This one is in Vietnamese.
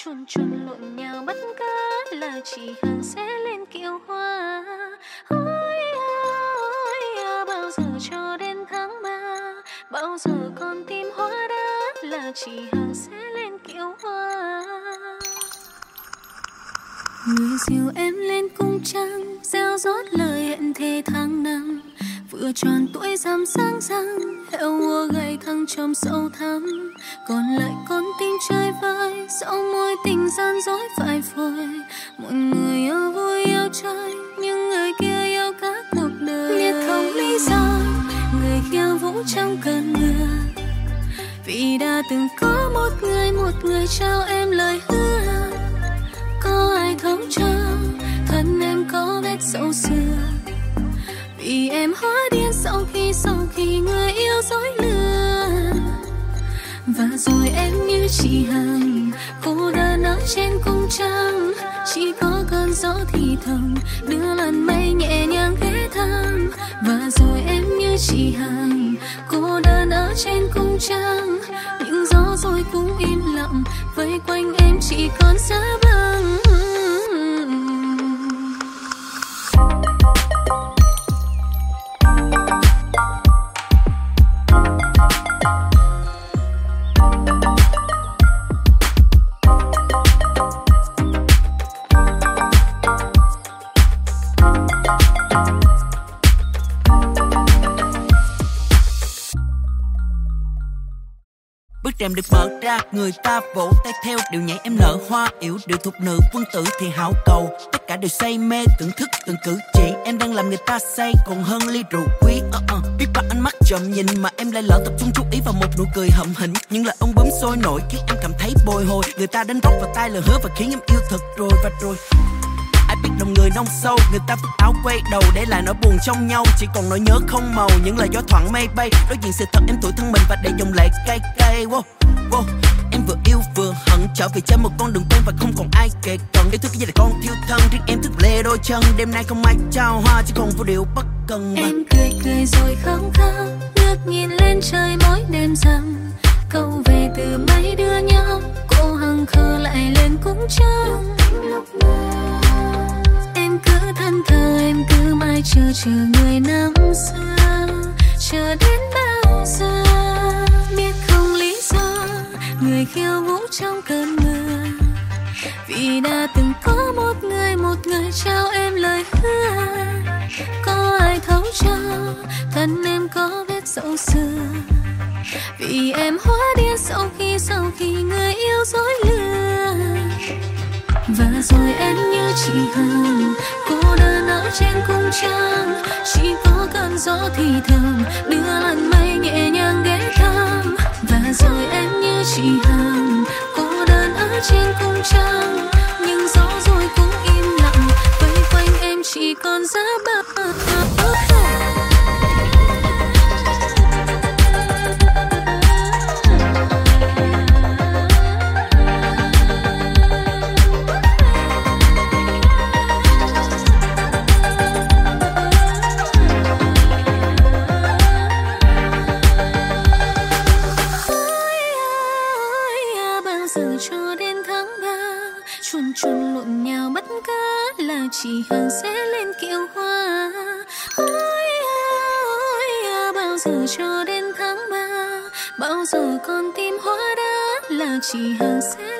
chuồn chuồn lộn nhào bắt cá là chỉ hàng sẽ lên kiệu hoa. Ôi ôi bao giờ cho đến tháng 3, bao giờ con tim hóa đá là chỉ hàng sẽ lên kiệu hoa. Người dìu em lên cung trăng, gieo rót lời hẹn thề tháng năm. Vừa tròn tuổi rằm sáng răng, heo ua gầy thăng trong sâu thẳm. Còn lại con tim chơi vơi, dẫu mối tình gian dối phai phôi. Một người yêu vui yêu chơi, nhưng người kia yêu cả cuộc đời. Biết không lý do, người khiêu vũ trong cơn mưa. Vì đã từng có một người trao em lời hứa. Có ai thấu cho thân em có vết sâu xưa. Vì em hóa điên sau khi người yêu dối lừa. Và rồi em như chị Hằng, cô đơn ở trên cung trăng. Chỉ có cơn gió thì thầm, đưa làn mây nhẹ nhàng ghé thăm. Và rồi em như chị Hằng, cô đơn ở trên cung trăng. Những gió rồi cũng im lặng, vây quanh em chỉ còn giá băng. Bước rèm được mở ra, người ta vỗ tay theo. Điệu nhảy em nở hoa yểu, điệu thục nữ quân tử thì hảo cầu. Tất cả đều say mê, thưởng thức từng cử chỉ. Em đang làm người ta say còn hơn ly rượu quý. Biết bao ánh mắt trộm nhìn mà em lại lỡ tập trung chú ý vào một nụ cười hậm hĩnh. Những lời ông bướm sôi nổi khiến em cảm thấy bồi hồi. Người ta đánh rót vào tai lời hứa và khiến em yêu thật rồi. Và rồi ai biết lòng người nông sâu, người ta vứt áo quay đầu để lại nỗi buồn trong nhau. Chỉ còn nỗi nhớ không màu, những lời gió thoảng mây bay. Đối diện sự thật em tủi thân mình và để dòng lệ cay cay. Wow. Em vừa yêu vừa hận, trở về trên một con đường quen và không còn ai kể cận. Yêu thương cái gì là con thiêu thân, riêng em thức lê đôi chân. Đêm nay không ai trao hoa, chỉ còn vô điều bất cần mà. Em cười rồi không khóc, ngước nhìn lên trời mỗi đêm rằm. Câu về từ mấy đứa nhau, cô hằng khờ lại lên cũng trăng. Em cứ thân thờ, em cứ mãi chờ người năm xưa. Chờ đến bao giờ, biết không lý do, người khiêu vũ trong cơn mưa. Vì đã từng có một người trao em lời hứa. Có ai thấu cho thân em có vết sâu xưa. Vì em hóa điên sau khi người yêu dối lừa. Và rồi em như chị Hằng, cô đơn ở trên cung trăng. Chỉ có cơn gió thì thầm, đưa làn mây nhẹ nhàng ghé thăm. Và rồi em như chị Hằng, cô đơn ở trên cung trăng. Nhưng gió rồi cũng im lặng, vây quanh em chỉ còn giá băng. Cho đến tháng 3, chuồn chuồn lộn nhào bắt cá là chỉ hàng sẽ lên kiệu hoa. Ôi ôi bao giờ cho đến tháng 3, bao giờ con tim hóa đá là chỉ hàng sẽ